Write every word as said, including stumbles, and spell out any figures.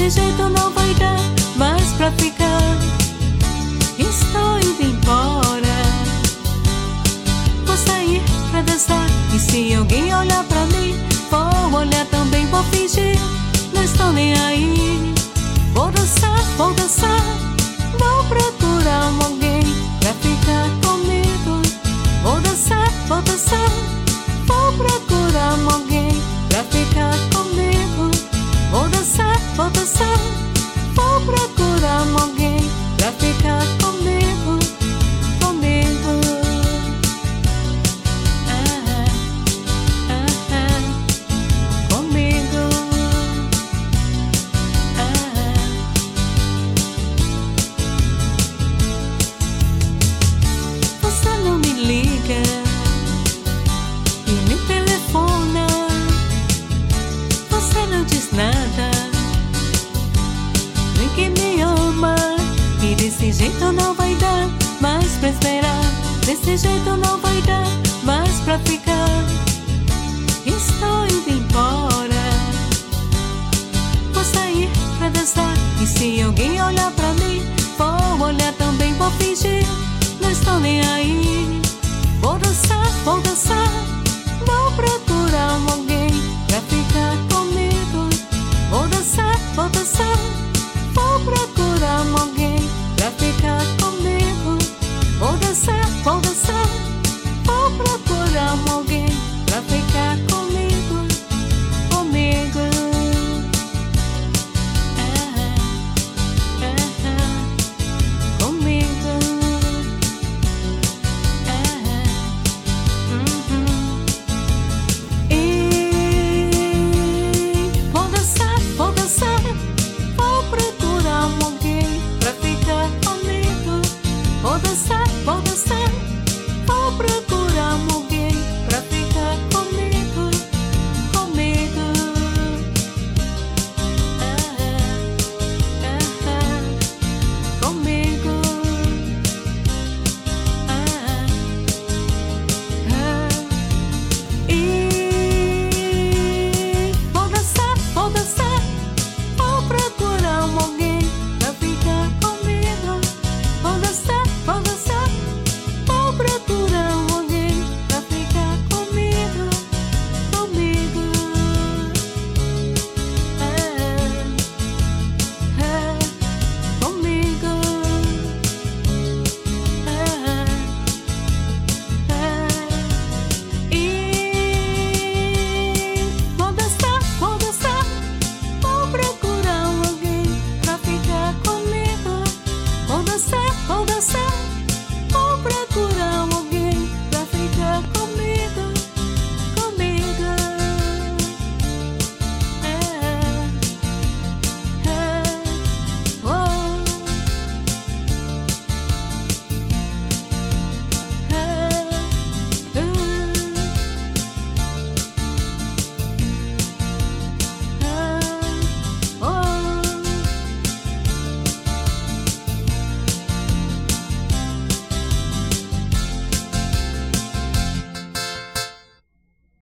Desse jeito não vai dar mais pra ficar. Estou indo embora. Vou sair pra dançar, e se alguém olhar pra mim, vou olhar também, vou fingir, não estou nem aí. Vou dançar, vou dançar, vou procurar alguém pra ficar comigo. Vou dançar, vou dançar, vou procurar alguém pra ficar comigo. Vou dançar, vou dançar, vou procurar alguém pra ficar comigo, comigo. Ah, ah, ah, comigo. Ah. Você não me liga e nem telefona. Você não diz nada, nem que me ama. E desse jeito não vai dar mais pra esperar. Desse jeito não vai dar mais pra ficar. Estou indo embora. Vou sair pra dançar, e se alguém olhar pra mim, vou